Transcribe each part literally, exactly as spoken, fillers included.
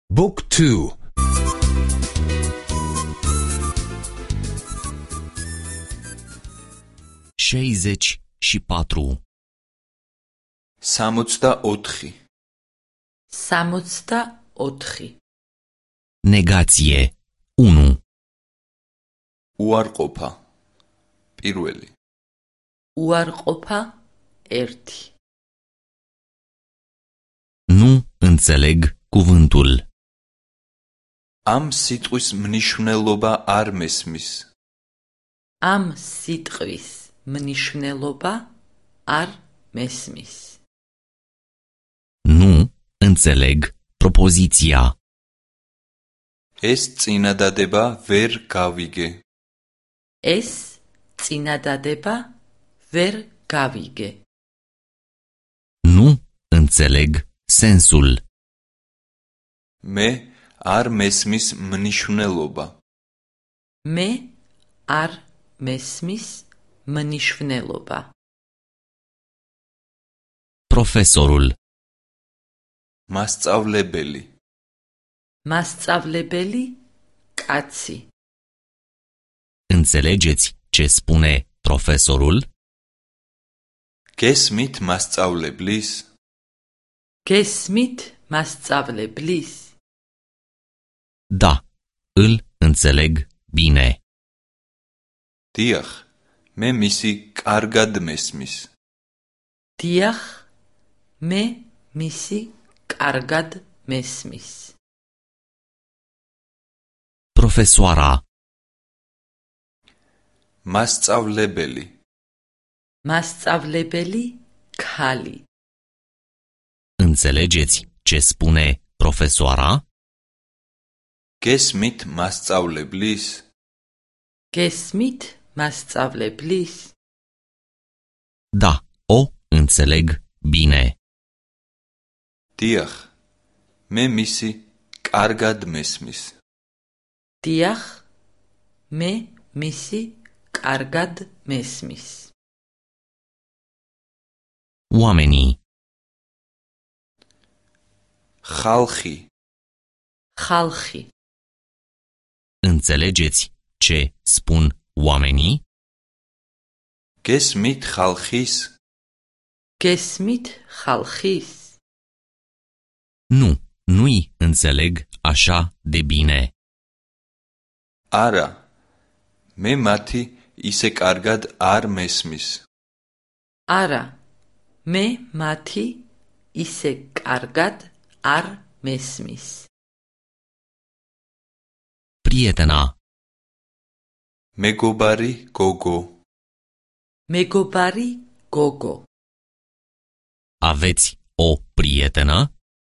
บุ๊กทู șaizeci și patru. სამოცდა ოთხი. სამოცდა ოთხი. Negație unu. უარყოფა. პირველი. უარყოფა ერთი. Nu înțeleg cuvântul. ამ სიტყვის მნიშვნელობა არ მესმის. ამ სიტყვის მნიშვნელობა არ მესმის. Nu înțeleg propoziția. ეს წინადადება ვერ გავიგე. ეს წინადადება ვერ გავიგე. Nu înțeleg sensul. მე არ მესმის მნიშვნელობა. მე არ მესმის მნიშვნელობა. Profesorul. მასწავლებელი. მასწავლებელი კაცი. Înțelegeți ce spune profesorul? გესმით მასწავლებლის? გესმით მასწავლებლის? Da, îl înțeleg bine. დიახ, მე მისი კარგად მესმის. დიახ, მე მისი კარგად მესმის. Profesoara. მასწავლებელი. მასწავლებელი ქალი. Înțelegeți ce spune profesoara? გესმით მასწავლებლის? გესმით მასწავლებლის? Da, o înțeleg bine. დიახ, მე მისი კარგად მესმის. დიახ, მე მისი კარგად მესმის. Oamenii. ხალხი. ხალხი. Înțelegeți ce spun oamenii? გესმით ხალხის? გესმით ხალხის? Nu, nu-i înțeleg așa de bine. არა, მე მათი ისე კარგად არ მესმის. არა, მე მათი ისე კარგად არ მესმის. Prietena. მეგობარი გოგო. მეგობარი გოგო. Aveți o prietenă?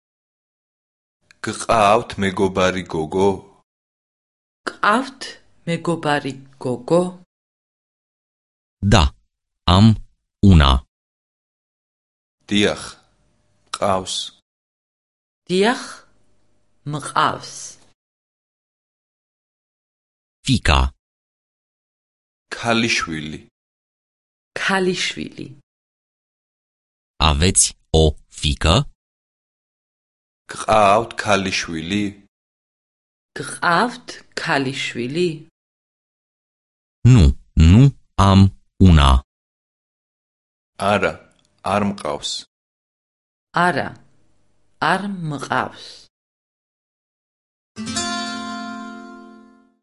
გყავთ მეგობარი გოგო? გყავთ მეგობარი გოგო? Da, am una. დიახ, მყავს. დიახ, მყავს. Fica. ქალიშვილი. ქალიშვილი. Aveți o fică? გყავთ ქალიშვილი? გყავთ ქალიშვილი? Nu, nu am una. არა, არ მყავს. არა, არ მყავს.